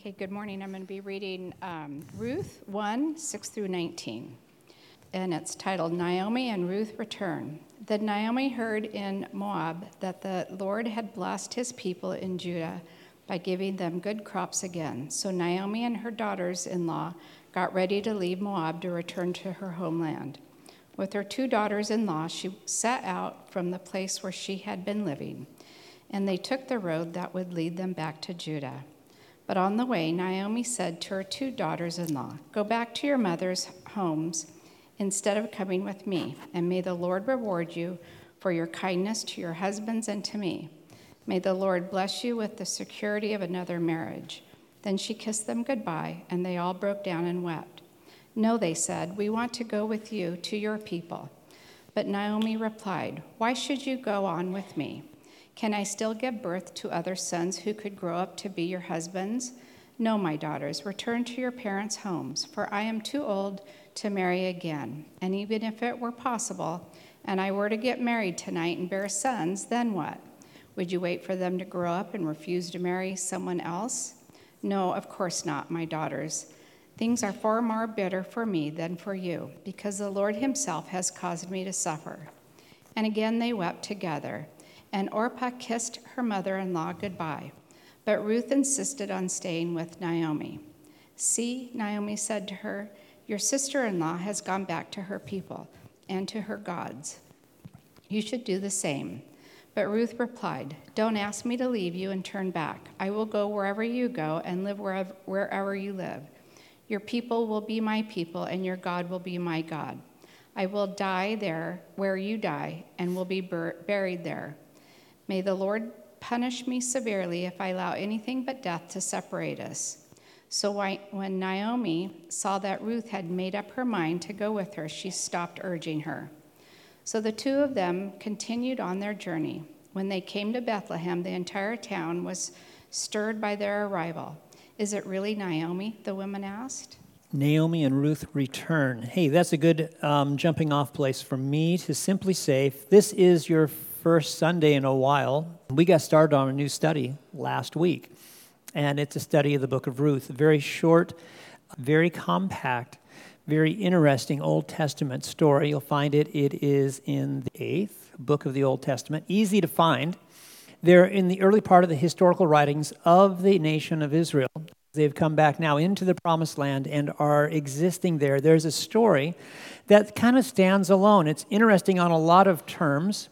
Okay, good morning. I'm going to be reading Ruth 1, 6 through 19. And it's titled, Naomi and Ruth Return. Then Naomi heard in Moab that the Lord had blessed his people in Judah by giving them good crops again. So Naomi and her daughters-in-law got ready to leave Moab to return to her homeland. With her two daughters-in-law, she set out from the place where she had been living, and they took the road that would lead them back to Judah. But on the way, Naomi said to her two daughters-in-law, "Go back to your mother's homes instead of coming with me, and may the Lord reward you for your kindness to your husbands and to me. May the Lord bless you with the security of another marriage." Then she kissed them goodbye, and they all broke down and wept. "No," they said, "we want to go with you to your people." But Naomi replied, "Why should you go on with me? Can I still give birth to other sons who could grow up to be your husbands? No, my daughters, return to your parents' homes, for I am too old to marry again. And even if it were possible, and I were to get married tonight and bear sons, then what? Would you wait for them to grow up and refuse to marry someone else? No, of course not, my daughters. Things are far more bitter for me than for you, because the Lord himself has caused me to suffer." And again they wept together. And Orpah kissed her mother-in-law goodbye. But Ruth insisted on staying with Naomi. "See," Naomi said to her, "your sister-in-law has gone back to her people and to her gods. You should do the same." But Ruth replied, "Don't ask me to leave you and turn back. I will go wherever you go and live wherever you live. Your people will be my people, and your God will be my God. I will die there where you die, and will be buried there. May the Lord punish me severely if I allow anything but death to separate us." So when Naomi saw that Ruth had made up her mind to go with her, she stopped urging her. So the two of them continued on their journey. When they came to Bethlehem, the entire town was stirred by their arrival. "Is it really Naomi?" the women asked. Naomi and Ruth return. Hey, that's a good jumping off place for me to simply say, if this is your first Sunday in a while, we got started on a new study last week, and it's a study of the book of Ruth. A very short, very compact, very interesting Old Testament story. You'll find it is in the 8th book of the Old Testament. Easy to find. They're in the early part of the historical writings of the nation of Israel. They've come back now into the Promised Land and are existing there. There's a story that kind of stands alone. It's interesting on a lot of terms.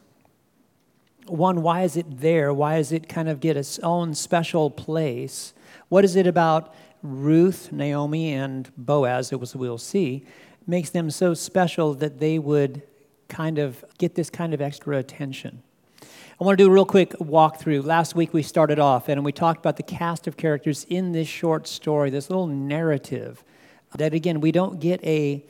One, why is it there? Why does it kind of get its own special place? What is it about Ruth, Naomi, and Boaz, as we'll see, makes them so special that they would kind of get this kind of extra attention? I want to do a real quick walkthrough. Last week we started off and we talked about the cast of characters in this short story, this little narrative. That again, we don't get the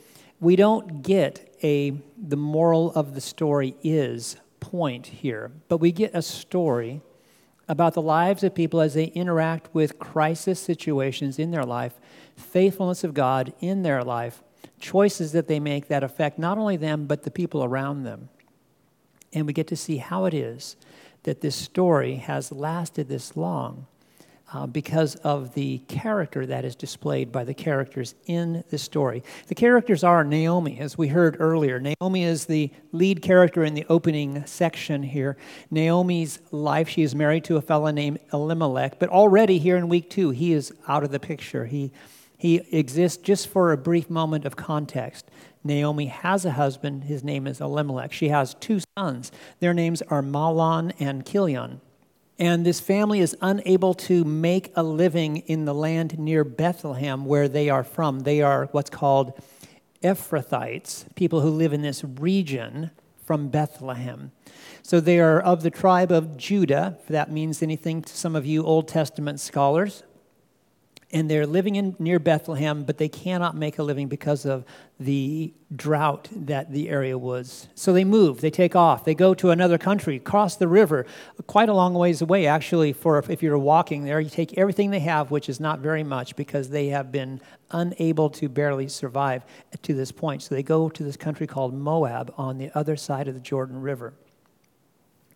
moral of the story is point here, but we get a story about the lives of people as they interact with crisis situations in their life, faithfulness of God in their life, choices that they make that affect not only them, but the people around them. And we get to see how it is that this story has lasted this long because of the character that is displayed by the characters in the story. The characters are Naomi, as we heard earlier. Naomi is the lead character in the opening section here. Naomi's life, she is married to a fellow named Elimelech, but already here in week 2, he is out of the picture. He exists just for a brief moment of context. Naomi has a husband. His name is Elimelech. She has 2 sons. Their names are Mahlon and Chilion. And this family is unable to make a living in the land near Bethlehem where they are from. They are what's called Ephrathites, people who live in this region from Bethlehem. So they are of the tribe of Judah, if that means anything to some of you Old Testament scholars. And they're living near Bethlehem, but they cannot make a living because of the drought that the area was. So they move, they take off, they go to another country, cross the river, quite a long ways away, actually, if you're walking there. You take everything they have, which is not very much, because they have been unable to barely survive to this point. So they go to this country called Moab on the other side of the Jordan River.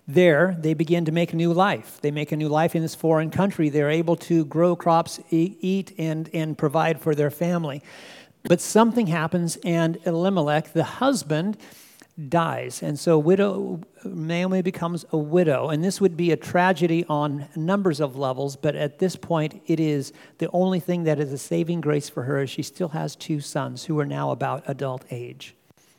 There, they begin to make a new life. They make a new life in this foreign country. They're able to grow crops, eat, and provide for their family. But something happens, and Elimelech, the husband, dies. And so Naomi becomes a widow. And this would be a tragedy on numbers of levels, but at this point, it is the only thing that is a saving grace for her is she still has 2 sons who are now about adult age.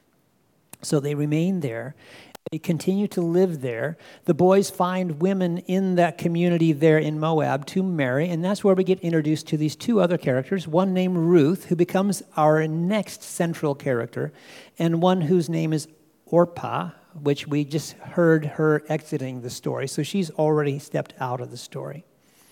So they remain there. They continue to live there. The boys find women in that community there in Moab to marry, and that's where we get introduced to these 2 other characters, one named Ruth, who becomes our next central character, and one whose name is Orpah, which we just heard her exiting the story. So she's already stepped out of the story.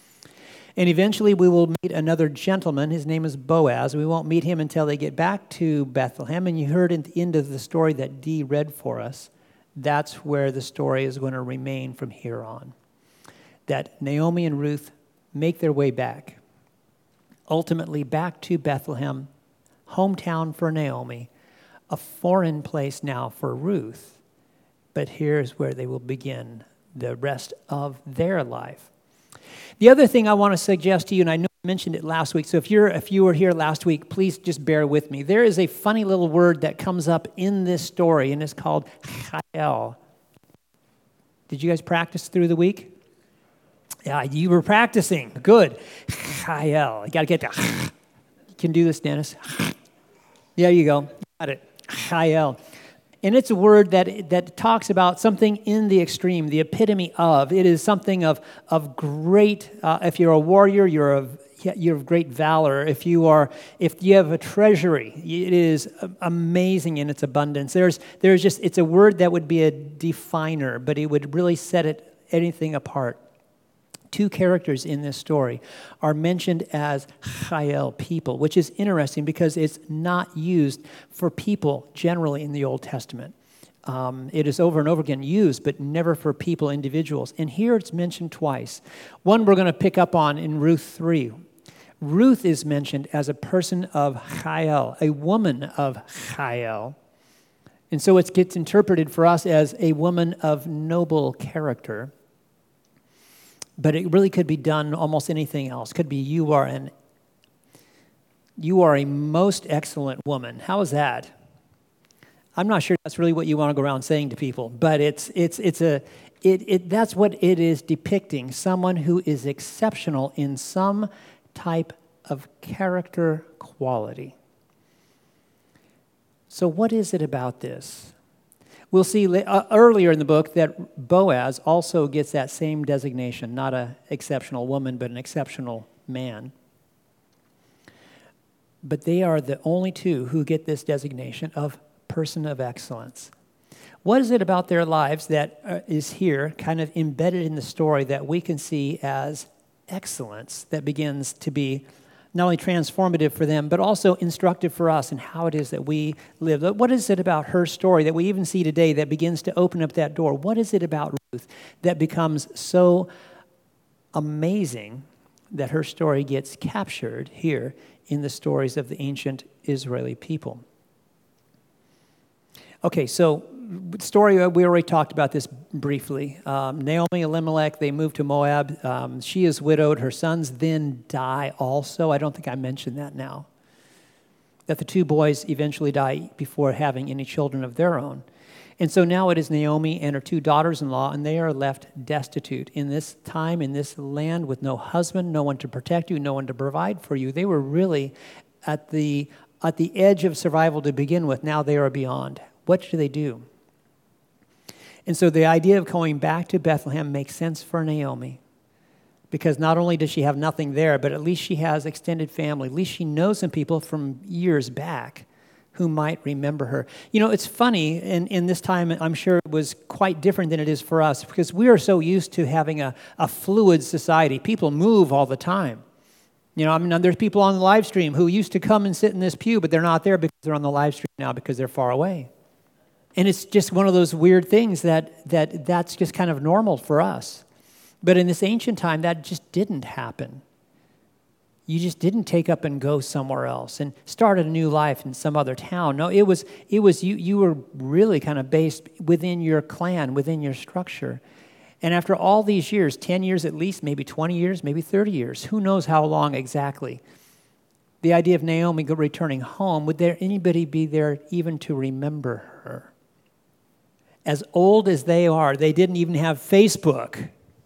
And eventually we will meet another gentleman. His name is Boaz. We won't meet him until they get back to Bethlehem. And you heard at the end of the story that Dee read for us. That's where the story is going to remain from here on. That Naomi and Ruth make their way back. Ultimately back to Bethlehem, hometown for Naomi, a foreign place now for Ruth. But here's where they will begin the rest of their life. The other thing I want to suggest to you, and I know I mentioned it last week, so if you were here last week, please just bear with me. There is a funny little word that comes up in this story, and it's called chayil. Did you guys practice through the week? Yeah, you were practicing. Good. Chayil. You got to get that. You can do this, Dennis. There you go. Got it. Chayil. And it's a word that talks about something in the extreme, the epitome of. It is something of great, if you're a warrior, you're of great valor. If you have a treasury, it is amazing in its abundance. It's a word that would be a definer, but it would really set anything apart. 2 characters in this story are mentioned as chayil, people, which is interesting because it's not used for people generally in the Old Testament. It is over and over again used, but never for people, individuals. And here it's mentioned twice. One we're going to pick up on in Ruth 3. Ruth is mentioned as a person of chayil, a woman of chayil. And so it gets interpreted for us as a woman of noble character. But it really could be done almost anything else. Could be you are a most excellent woman. How is that? I'm not sure that's really what you want to go around saying to people, but that's what it is depicting. Someone who is exceptional in some type of character quality. So what is it about this? We'll see earlier in the book that Boaz also gets that same designation, not an exceptional woman, but an exceptional man. But they are the only 2 who get this designation of person of excellence. What is it about their lives that is here, kind of embedded in the story, that we can see as excellence that begins to be not only transformative for them, but also instructive for us in how it is that we live? What is it about her story that we even see today that begins to open up that door? What is it about Ruth that becomes so amazing that her story gets captured here in the stories of the ancient Israeli people? Okay, so story, we already talked about this briefly. Naomi, Elimelech, they moved to Moab. She is widowed. Her sons then die also. I don't think I mentioned that now. That the 2 boys eventually die before having any children of their own. And so now it is Naomi and her 2 daughters-in-law, and they are left destitute in this time, in this land, with no husband, no one to protect you, no one to provide for you. They were really at the edge of survival to begin with. Now they are beyond. What do they do? And so the idea of going back to Bethlehem makes sense for Naomi, because not only does she have nothing there, but at least she has extended family. At least she knows some people from years back who might remember her. You know, it's funny, and in this time, I'm sure it was quite different than it is for us, because we are so used to having a fluid society. People move all the time. You know, I mean, there's people on the live stream who used to come and sit in this pew, but they're not there because they're on the live stream now because they're far away. And it's just one of those weird things that's just kind of normal for us. But in this ancient time, that just didn't happen. You just didn't take up and go somewhere else and start a new life in some other town. No, it was you were really kind of based within your clan, within your structure. And after all these years, 10 years at least, maybe 20 years, maybe 30 years, who knows how long exactly, the idea of Naomi returning home, would there anybody be there even to remember her? As old as they are, they didn't even have Facebook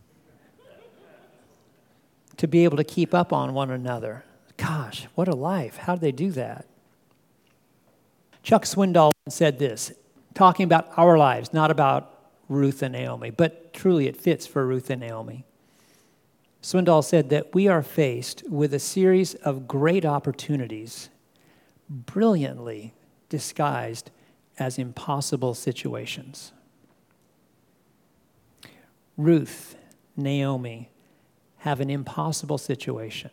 to be able to keep up on one another. Gosh, what a life. How did they do that? Chuck Swindoll said this, talking about our lives, not about Ruth and Naomi, but truly it fits for Ruth and Naomi. Swindoll said that we are faced with a series of great opportunities, brilliantly disguised as impossible situations. Ruth, Naomi have an impossible situation.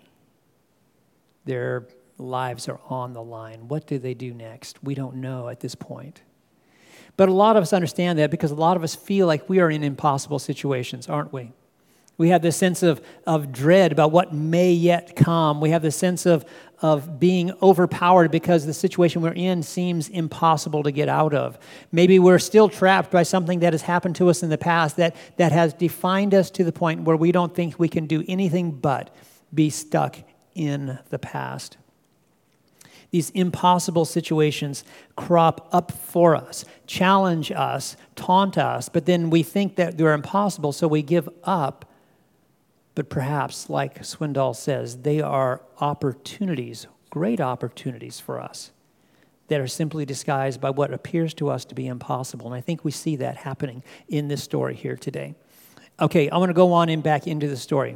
Their lives are on the line. What do they do next? We don't know at this point. But a lot of us understand that because a lot of us feel like we are in impossible situations, aren't we? We have this sense of dread about what may yet come. We have this sense of being overpowered because the situation we're in seems impossible to get out of. Maybe we're still trapped by something that has happened to us in the past that has defined us to the point where we don't think we can do anything but be stuck in the past. These impossible situations crop up for us, challenge us, taunt us, but then we think that they're impossible, so we give up. But perhaps, like Swindoll says, they are opportunities, great opportunities for us that are simply disguised by what appears to us to be impossible. And I think we see that happening in this story here today. Okay, I want to go on back into the story.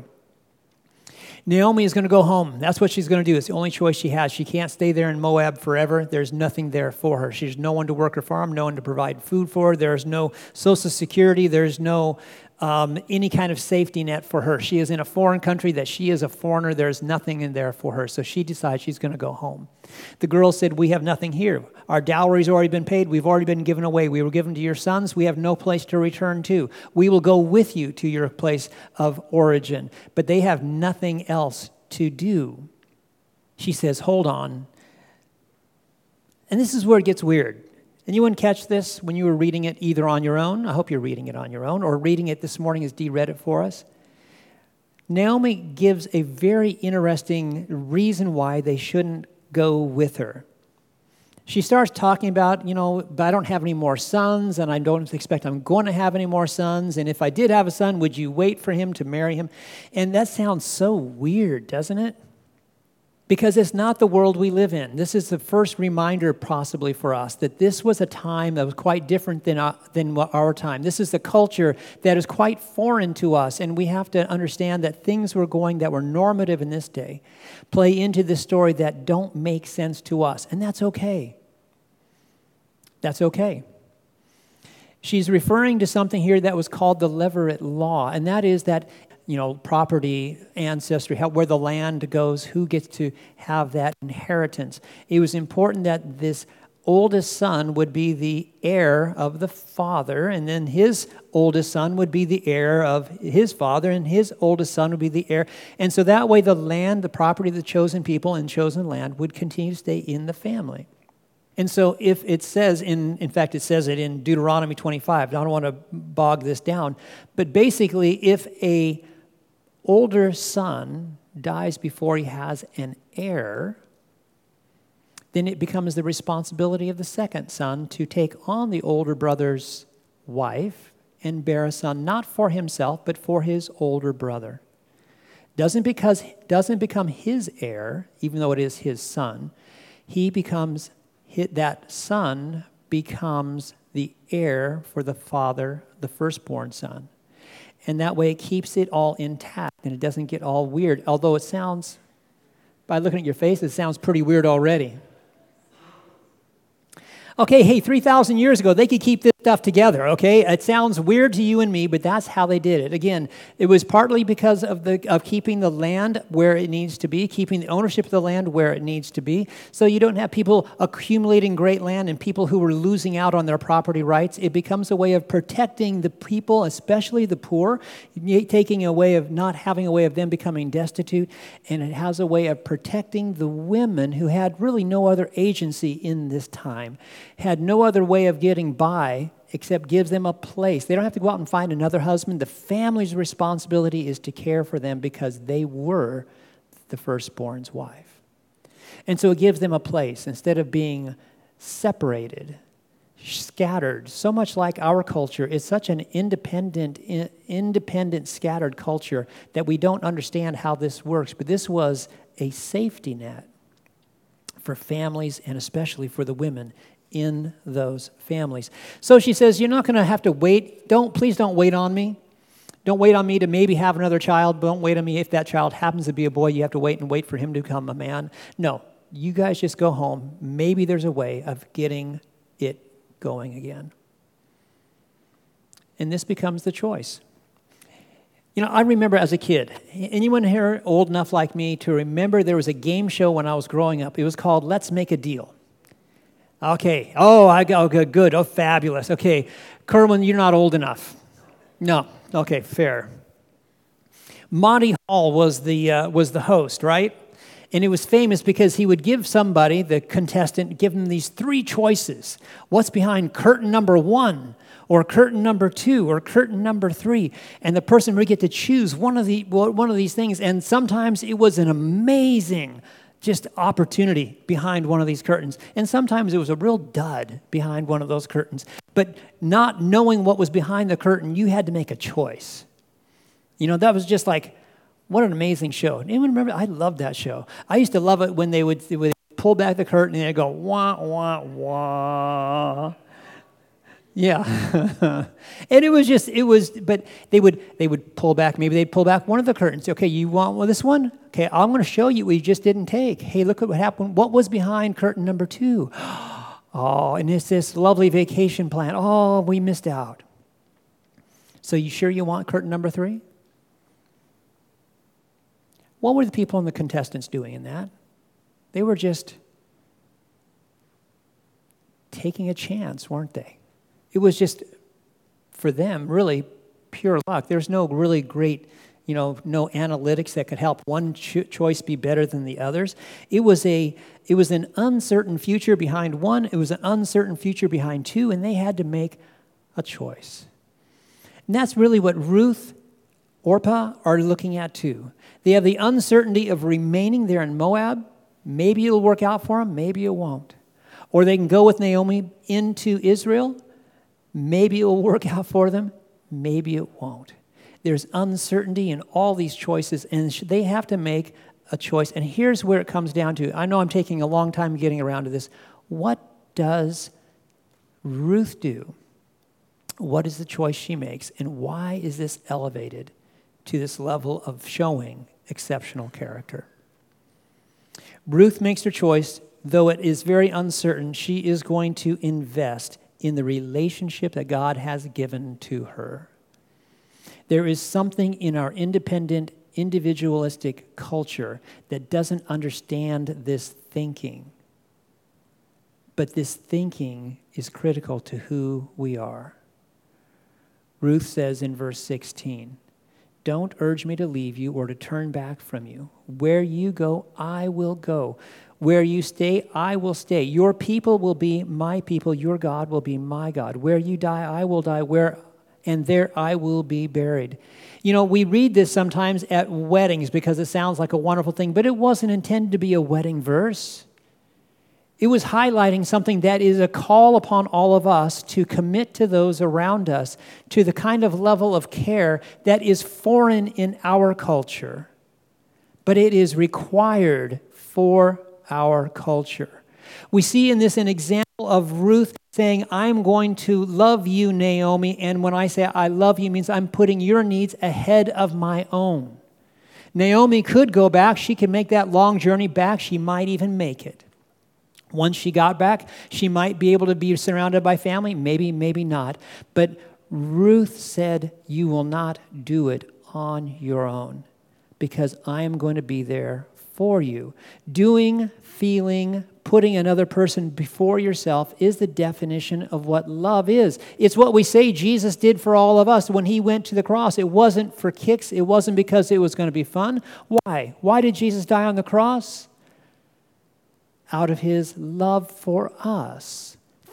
Naomi is going to go home. That's what she's going to do. It's the only choice she has. She can't stay there in Moab forever. There's nothing there for her. She's no one to work her farm, no one to provide food for her. There's no Social Security. There's no any kind of safety net for her. She is in a foreign country that she is a foreigner. There's nothing in there for her. So she decides she's going to go home. The girl said, "We have nothing here. Our dowry's already been paid. We've already been given away. We were given to your sons. We have no place to return to. We will go with you to your place of origin." But they have nothing else to do. She says, "Hold on." And this is where it gets weird. Anyone catch this when you were reading it either on your own? I hope you're reading it on your own, or reading it this morning as Dee read it for us. Naomi gives a very interesting reason why they shouldn't go with her. She starts talking about, but I don't have any more sons, and I don't expect I'm going to have any more sons, and if I did have a son, would you wait for him to marry him? And that sounds so weird, doesn't it? Because it's not the world we live in. This is the first reminder possibly for us that this was a time that was quite different than our time. This is the culture that is quite foreign to us, and we have to understand that things that were normative in this day play into this story that don't make sense to us, and that's okay. That's okay. She's referring to something here that was called the Levirate Law, and that is that property, ancestry, where the land goes, who gets to have that inheritance. It was important that this oldest son would be the heir of the father, and then his oldest son would be the heir of his father, and his oldest son would be the heir. And so that way the land, the property of the chosen people and chosen land would continue to stay in the family. And so if it says, in fact, it says it in Deuteronomy 25. I don't want to bog this down, but basically if a older son dies before he has an heir, then it becomes the responsibility of the second son to take on the older brother's wife and bear a son, not for himself, but for his older brother. Doesn't become his heir, even though it is his son. That son becomes the heir for the father, the firstborn son. And that way it keeps it all intact and it doesn't get all weird. Although it sounds, by looking at your face, it sounds pretty weird already. Okay, hey, 3,000 years ago, they could keep this stuff together, okay? It sounds weird to you and me, but that's how they did it. Again, it was partly because of keeping the land where it needs to be, keeping the ownership of the land where it needs to be, so you don't have people accumulating great land and people who are losing out on their property rights. It becomes a way of protecting the people, especially the poor, taking a way of not having a way of them becoming destitute, and it has a way of protecting the women who had really no other agency in this time, had no other way of getting by except gives them a place. They don't have to go out and find another husband. The family's responsibility is to care for them because they were the firstborn's wife. And so it gives them a place instead of being separated, scattered. So much like our culture is such an independent, scattered culture that we don't understand how this works. But this was a safety net for families and especially for the women in those families. So she says, you're not going to have to wait. Please don't wait on me. Don't wait on me to maybe have another child. Don't wait on me if that child happens to be a boy. You have to wait for him to become a man. No, you guys just go home. Maybe there's a way of getting it going again. And this becomes the choice. You know, I remember as a kid, anyone here old enough like me to remember there was a game show when I was growing up. It was called Let's Make a Deal. Okay. Good. Oh, fabulous. Okay. Kerwin, you're not old enough. No. Okay, fair. Monty Hall was the host, right? And it was famous because he would give somebody, the contestant, give them these 3 choices. What's behind curtain number 1, or curtain number 2, or curtain number 3? And the person would get to choose one of these things. And sometimes it was an amazing just opportunity behind one of these curtains. And sometimes it was a real dud behind one of those curtains. But not knowing what was behind the curtain, you had to make a choice. You know, that was just like, what an amazing show. Anyone remember? I loved that show. I used to love it when they would pull back the curtain and they'd go, wah, wah, wah. Yeah. And but they would pull back, maybe they'd pull back one of the curtains. Okay, you want this one? Okay, I'm going to show you what you just didn't take. Hey, look at what happened. What was behind curtain number 2? Oh, and it's this lovely vacation plan. Oh, we missed out. So you sure you want curtain number 3? What were the people and the contestants doing in that? They were just taking a chance, weren't they? It was just, for them, really pure luck. There's no really great, no analytics that could help one choice be better than the others. It was an uncertain future behind one. It was an uncertain future behind 2, and they had to make a choice. And that's really what Ruth, Orpah are looking at too. They have the uncertainty of remaining there in Moab. Maybe it'll work out for them, maybe it won't. Or they can go with Naomi into Israel. Maybe it will work out for them, maybe it won't. There's uncertainty in all these choices, and they have to make a choice. And here's where it comes down to. I know I'm taking a long time getting around to this. What does Ruth do? What is the choice she makes? And why is this elevated to this level of showing exceptional character? Ruth makes her choice. Though it is very uncertain, she is going to invest in the relationship that God has given to her. There is something in our independent, individualistic culture that doesn't understand this thinking. But this thinking is critical to who we are. Ruth says in verse 16, "Don't urge me to leave you or to turn back from you. Where you go, I will go. Where you stay, I will stay. Your people will be my people. Your God will be my God. Where you die, I will die. And there I will be buried." You know, we read this sometimes at weddings because it sounds like a wonderful thing, but it wasn't intended to be a wedding verse. It was highlighting something that is a call upon all of us to commit to those around us, to the kind of level of care that is foreign in our culture, but it is required for our culture. We see in this an example of Ruth saying, "I'm going to love you, Naomi," and when I say I love you, it means I'm putting your needs ahead of my own. Naomi could go back. She could make that long journey back. She might even make it. Once she got back, she might be able to be surrounded by family. Maybe, maybe not. But Ruth said, "You will not do it on your own because I am going to be there for you." Doing, feeling, putting another person before yourself is the definition of what love is. It's what we say Jesus did for all of us when he went to the cross. It wasn't for kicks. It wasn't because it was going to be fun. Why? Why did Jesus die on the cross? Out of his love for us.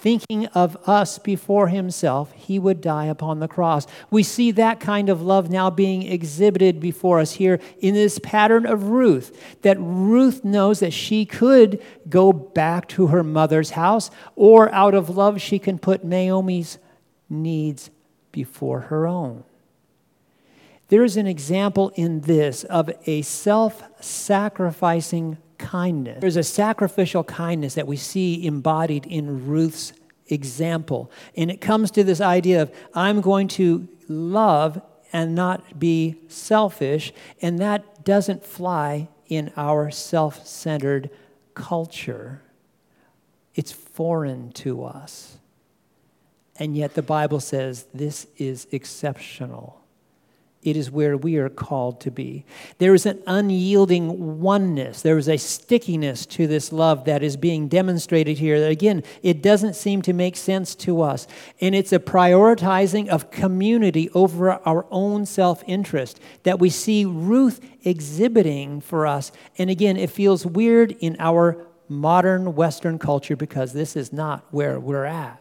thinking of us before himself, he would die upon the cross. We see that kind of love now being exhibited before us here in this pattern of Ruth, that Ruth knows that she could go back to her mother's house, or out of love she can put Naomi's needs before her own. There is an example in this of a self-sacrificing kindness. There's a sacrificial kindness that we see embodied in Ruth's example. And it comes to this idea of, I'm going to love and not be selfish. And that doesn't fly in our self-centered culture. It's foreign to us. And yet the Bible says this is exceptional. It is where we are called to be. There is an unyielding oneness. There is a stickiness to this love that is being demonstrated here. That again, it doesn't seem to make sense to us. And it's a prioritizing of community over our own self-interest that we see Ruth exhibiting for us. And again, it feels weird in our modern Western culture because this is not where we're at.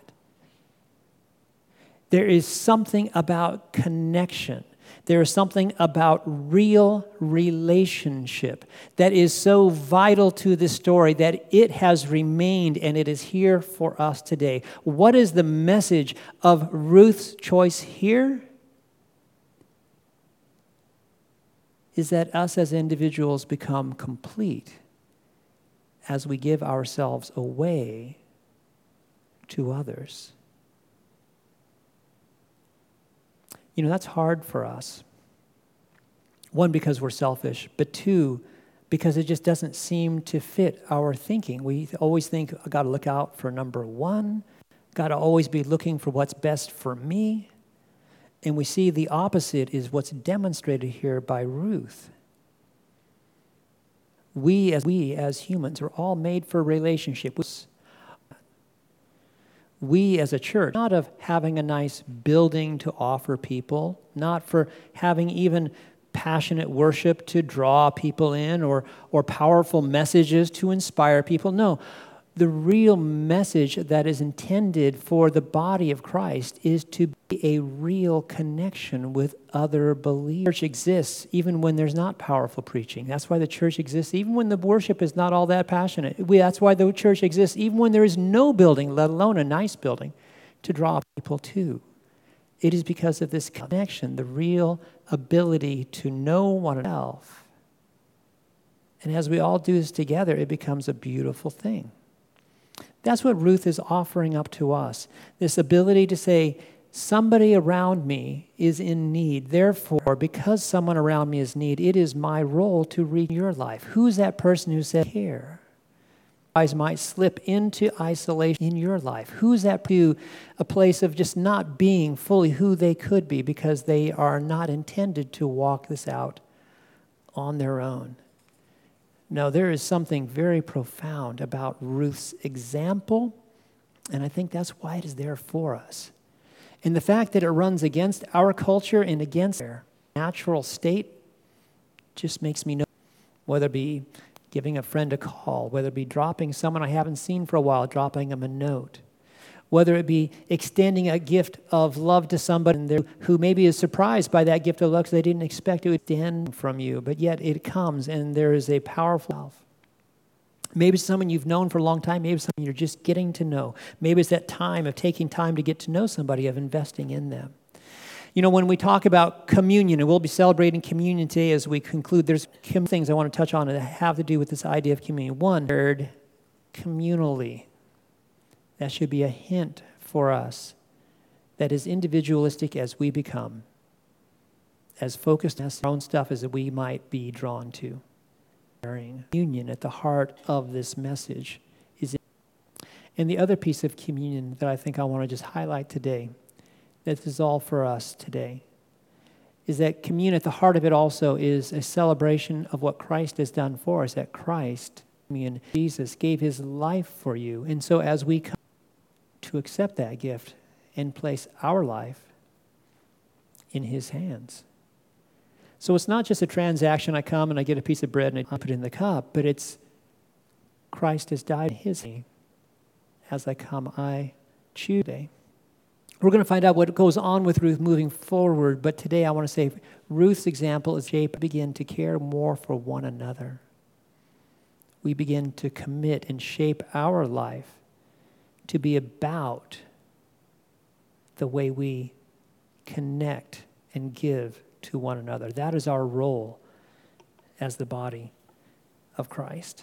There is something about connection. There is something about real relationship that is so vital to this story that it has remained and it is here for us today. What is the message of Ruth's choice here? Is that us as individuals become complete as we give ourselves away to others. You know, that's hard for us. One, because we're selfish, but two, because it just doesn't seem to fit our thinking. We always think, I got to look out for number one, got to always be looking for what's best for me. And we see the opposite is what's demonstrated here by Ruth. We as humans are all made for relationship. We as a church, not of having a nice building to offer people, not for having even passionate worship to draw people in or powerful messages to inspire people. No, the real message that is intended for the body of Christ is to be a real connection with other believers. The church exists even when there's not powerful preaching. That's why the church exists even when the worship is not all that passionate. That's why the church exists even when there is no building, let alone a nice building, to draw people to. It is because of this connection, the real ability to know one another. And as we all do this together, it becomes a beautiful thing. That's what Ruth is offering up to us, this ability to say, somebody around me is in need. Therefore, because someone around me is in need, it is my role to reach your life. Who's that person who said, here? Guys might slip into isolation in your life. Who's that to a place of just not being fully who they could be because they are not intended to walk this out on their own? No, there is something very profound about Ruth's example, and I think that's why it is there for us. And the fact that it runs against our culture and against our natural state just makes me know, whether it be giving a friend a call, whether it be dropping someone I haven't seen for a while, dropping them a note, whether it be extending a gift of love to somebody who maybe is surprised by that gift of love because they didn't expect it to extend from you, but yet it comes and there is a powerful love. Maybe it's someone you've known for a long time, maybe it's someone you're just getting to know. Maybe it's that time of taking time to get to know somebody, of investing in them. You know, when we talk about communion, and we'll be celebrating communion today as we conclude, there's some things I want to touch on that have to do with this idea of communion. One, communally. That should be a hint for us that as individualistic as we become, as focused on our own stuff as we might be drawn to. Communion at the heart of this message is. And the other piece of communion that I think I want to just highlight today, that is all for us today, is that communion at the heart of it also is a celebration of what Christ has done for us, that Christ, Jesus, gave his life for you. And so as we come to accept that gift and place our life in his hands. So it's not just a transaction. I come and I get a piece of bread and I put it in the cup, but it's Christ has died his name. As I come, I Tuesday. We're going to find out what goes on with Ruth moving forward, but today I want to say Ruth's example is shape begin to care more for one another. We begin to commit and shape our life to be about the way we connect and give to one another. That is our role as the body of Christ.